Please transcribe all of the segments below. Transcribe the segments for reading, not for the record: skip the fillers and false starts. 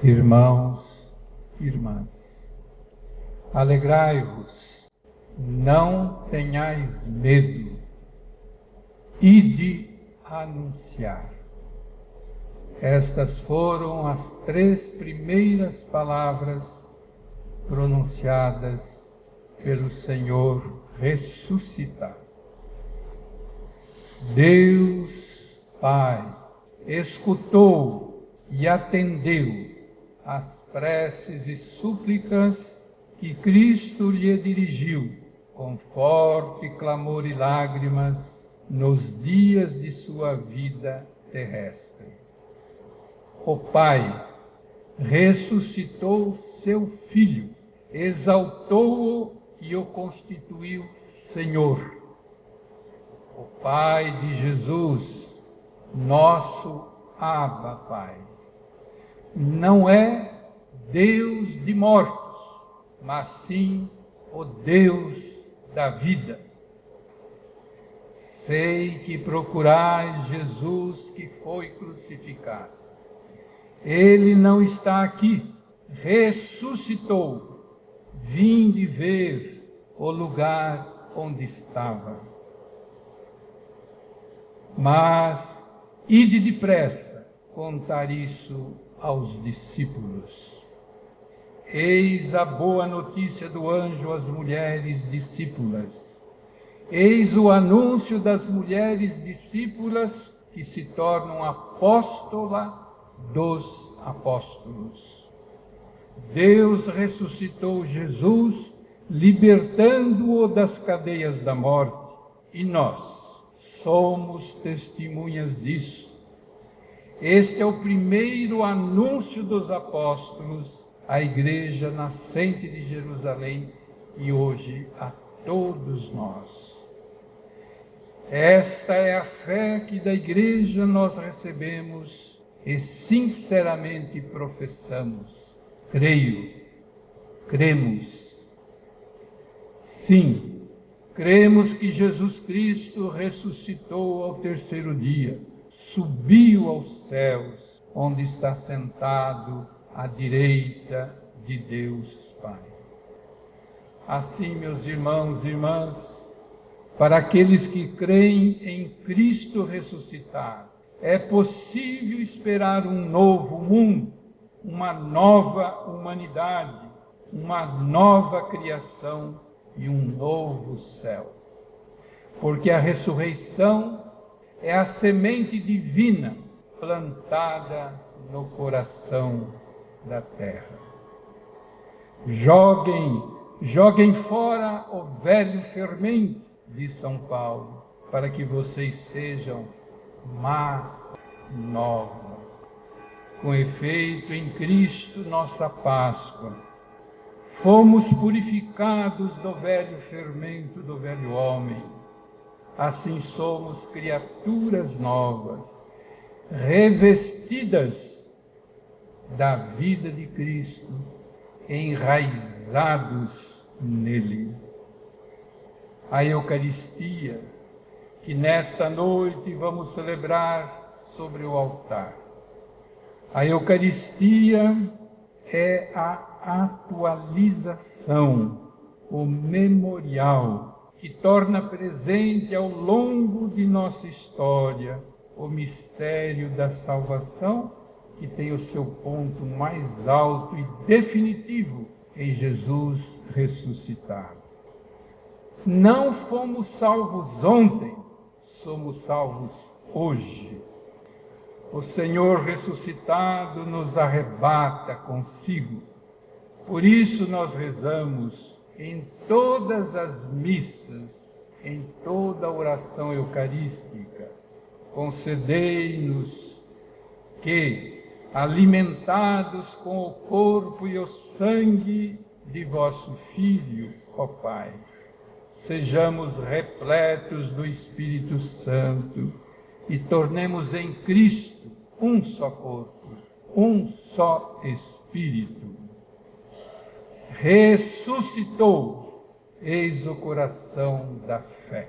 Irmãos, irmãs, alegrai-vos, não tenhais medo, ide anunciar. Estas foram as 3 primeiras palavras pronunciadas pelo Senhor ressuscitado. Deus Pai escutou e atendeu as preces e súplicas que Cristo lhe dirigiu com forte clamor e lágrimas nos dias de sua vida terrestre. O Pai ressuscitou seu Filho, exaltou-o e o constituiu Senhor. O Pai de Jesus, nosso Abba Pai, não é Deus de mortos, mas sim o Deus da vida. Sei que procurais Jesus que foi crucificado. Ele não está aqui, ressuscitou. Vinde ver o lugar onde estava. Mas ide depressa contar isso aos discípulos. Eis a boa notícia do anjo às mulheres discípulas. Eis o anúncio das mulheres discípulas que se tornam apóstola dos apóstolos. Deus ressuscitou Jesus, libertando-o das cadeias da morte, e nós somos testemunhas disso. Este é o primeiro anúncio dos apóstolos à Igreja nascente de Jerusalém e hoje a todos nós. Esta é a fé que da Igreja nós recebemos e sinceramente professamos. Cremos. Sim, cremos que Jesus Cristo ressuscitou ao 3º dia, subiu aos céus, onde está sentado à direita de Deus Pai. Assim, meus irmãos e irmãs, para aqueles que creem em Cristo ressuscitado, é possível esperar um novo mundo, uma nova humanidade, uma nova criação e um novo céu. Porque a ressurreição é a semente divina plantada no coração da terra. Joguem fora o velho fermento, diz São Paulo, para que vocês sejam massa nova. Com efeito, em Cristo, nossa Páscoa, fomos purificados do velho fermento do velho homem. Assim somos criaturas novas, revestidas da vida de Cristo, enraizados nele. A Eucaristia, que nesta noite vamos celebrar sobre o altar. A Eucaristia é a atualização, o memorial, que torna presente ao longo de nossa história o mistério da salvação, que tem o seu ponto mais alto e definitivo em Jesus ressuscitado. Não fomos salvos ontem, somos salvos hoje. O Senhor ressuscitado nos arrebata consigo. Por isso nós rezamos em todas as missas, em toda a oração eucarística. Concedei-nos que, alimentados com o corpo e o sangue de vosso Filho, ó Pai, sejamos repletos do Espírito Santo e tornemos em Cristo um só corpo, um só Espírito. Ressuscitou, eis o coração da fé.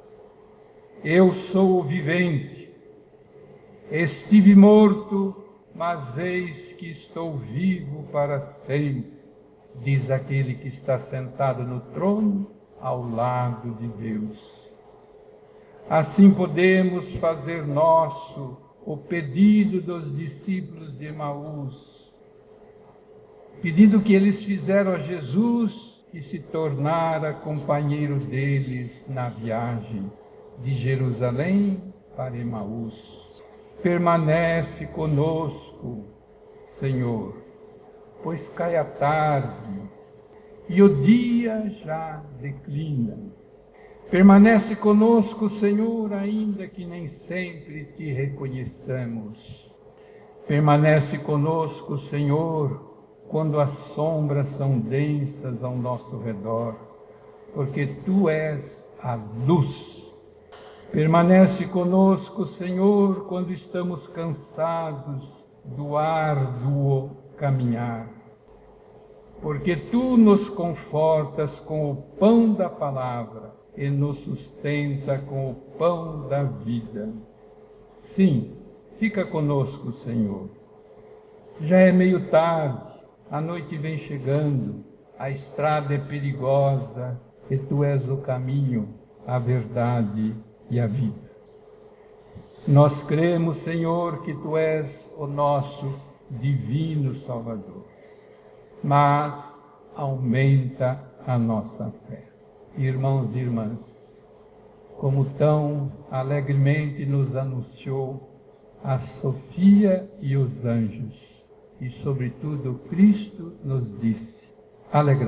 Eu sou o vivente, estive morto mas eis que estou vivo para sempre, diz aquele que está sentado no trono ao lado de Deus. Assim podemos fazer nosso o pedido dos discípulos de Emaús, pedido que eles fizeram a Jesus, que se tornara companheiro deles na viagem de Jerusalém para Emaús. Permanece conosco, Senhor, pois cai a tarde e o dia já declina. Permanece conosco, Senhor, ainda que nem sempre te reconheçamos. Permanece conosco, Senhor, quando as sombras são densas ao nosso redor, porque Tu és a luz. Permanece conosco, Senhor, quando estamos cansados do árduo caminhar, porque Tu nos confortas com o pão da palavra e nos sustenta com o pão da vida. Sim, fica conosco, Senhor. Já é meio tarde, a noite vem chegando, a estrada é perigosa e Tu és o caminho, a verdade e a vida. Nós cremos, Senhor, que Tu és o nosso divino Salvador, mas aumenta a nossa fé. Irmãos e irmãs, como tão alegremente nos anunciou a Sofia e os anjos, e sobretudo Cristo nos disse: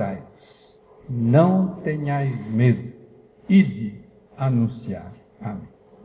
alegrai-vos, não tenhais medo, ide anunciar. Amém.